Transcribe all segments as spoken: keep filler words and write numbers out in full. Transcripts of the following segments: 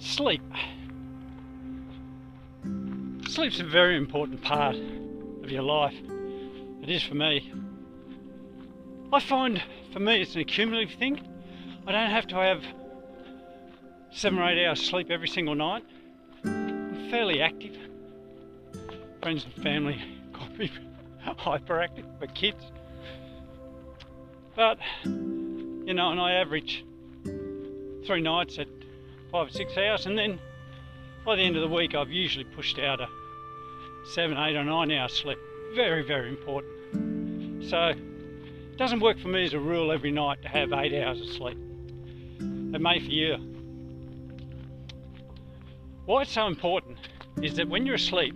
Sleep. Sleep's a very important part of your life. It is for me. I find for me it's an accumulative thing. I don't have to have seven or eight hours sleep every single night. I'm fairly active. Friends and family call me hyperactive, but kids. But, you know, and I average three nights at five or six hours, and then by the end of the week I've usually pushed out a seven, eight or nine hours sleep. Very, very important. So it doesn't work for me as a rule every night to have eight hours of sleep. It may for you. Why it's so important is that when you're asleep,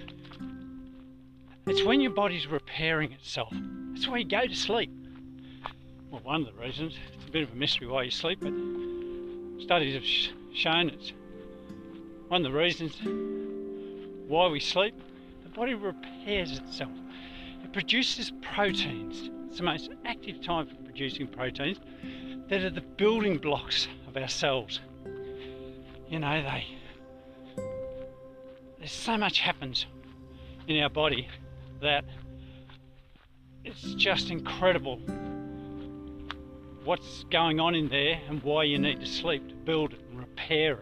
it's when your body's repairing itself. That's why you go to sleep. Well, one of the reasons. It's a bit of a mystery why you sleep, but studies have sh shown it's one of the reasons why we sleep. The body repairs itself. It produces proteins. It's the most active time for producing proteins that are the building blocks of our cells. You know, they there's so much happens in our body that it's just incredible what's going on in there and why you need to sleep to build it and repair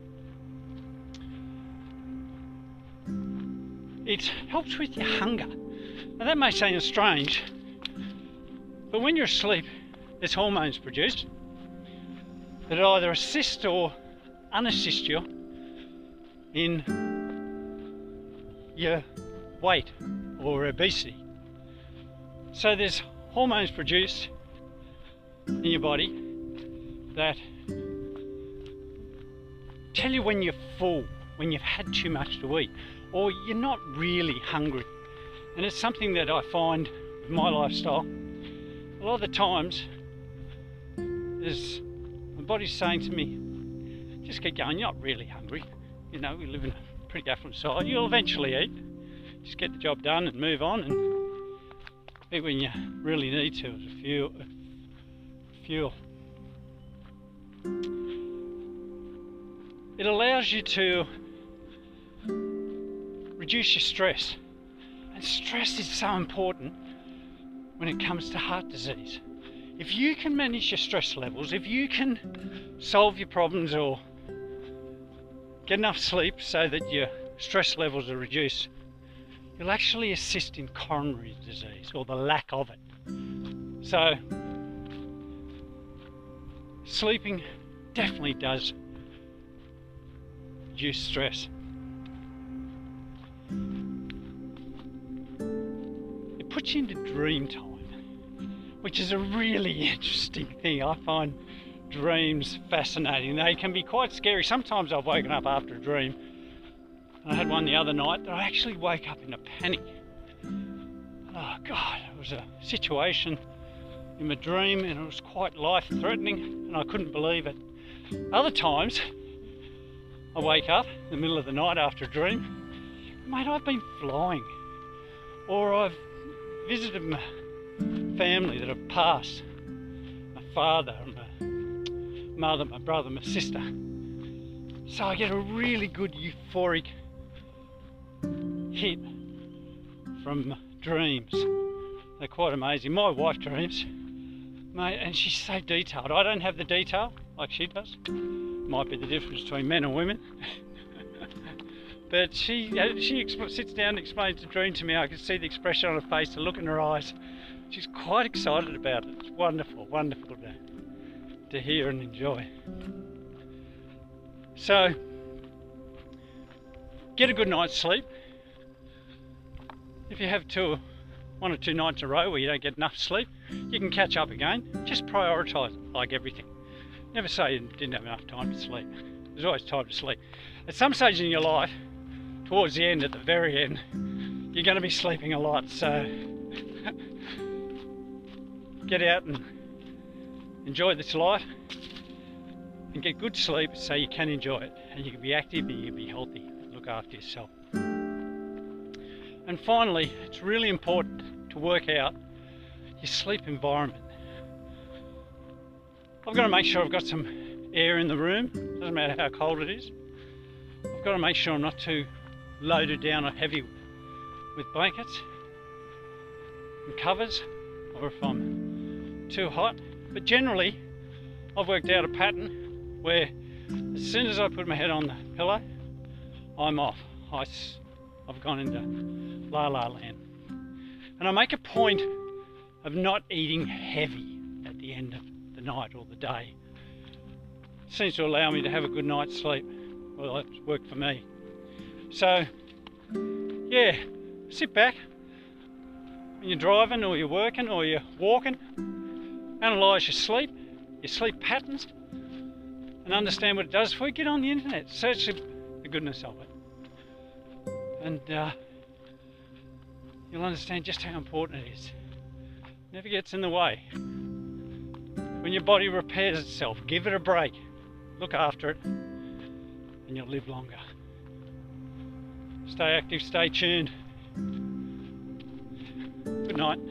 it. It helps with your hunger. Now that may sound strange, but when you're asleep, there's hormones produced that either assist or unassist you in your weight or obesity. So there's hormones produced in your body that tell you when you're full, when you've had too much to eat, or you're not really hungry. And it's something that I find with my lifestyle. A lot of the times is my body's saying to me, just keep going, you're not really hungry. You know, we live in a pretty affluent society, you'll eventually eat. Just get the job done and move on, and eat when you really need to as a fuel. fuel. It allows you to reduce your stress, and stress is so important when it comes to heart disease. If you can manage your stress levels, if you can solve your problems or get enough sleep so that your stress levels are reduced, you'll actually assist in coronary disease or the lack of it. So sleeping definitely does reduce stress. It puts you into dream time, which is a really interesting thing. I find dreams fascinating. They can be quite scary. Sometimes I've woken up after a dream. I had one the other night that I actually woke up in a panic. Oh God, it was a situation in my dream and it was quite life-threatening and I couldn't believe it. Other times I wake up in the middle of the night after a dream, mate, I've been flying, or I've visited my family that have passed, my father, my mother, my brother, my sister. So I get a really good euphoric hit from dreams. They're quite amazing. My wife dreams, mate, and she's so detailed. I don't have the detail like she does. Might be the difference between men and women. But she she sits down and explains the dream to me. I can see the expression on her face, the look in her eyes. She's quite excited about it. It's wonderful, wonderful to, to hear and enjoy. So, get a good night's sleep. If you have two, one or two nights in a row where you don't get enough sleep, you can catch up again. Just prioritise it, like everything. Never say you didn't have enough time to sleep. There's always time to sleep. At some stage in your life, towards the end, at the very end, you're going to be sleeping a lot. So get out and enjoy this life and get good sleep so you can enjoy it and you can be active and you can be healthy and look after yourself. And finally, it's really important to work out your sleep environment. I've got to make sure I've got some air in the room, doesn't matter how cold it is. I've got to make sure I'm not too loaded down or heavy with blankets and covers, or if I'm too hot. But generally, I've worked out a pattern where as soon as I put my head on the pillow, I'm off. I, I've gone into la la land. And I make a point of not eating heavy at the end of the night or the day. It seems to allow me to have a good night's sleep. Well, that's worked for me. So, yeah, sit back when you're driving or you're working or you're walking, analyse your sleep, your sleep patterns, and understand what it does for you. Get on the internet, search the goodness of it, and uh, you'll understand just how important it is. It never gets in the way. When your body repairs itself, give it a break, look after it, and you'll live longer. Stay active, stay tuned. Good night.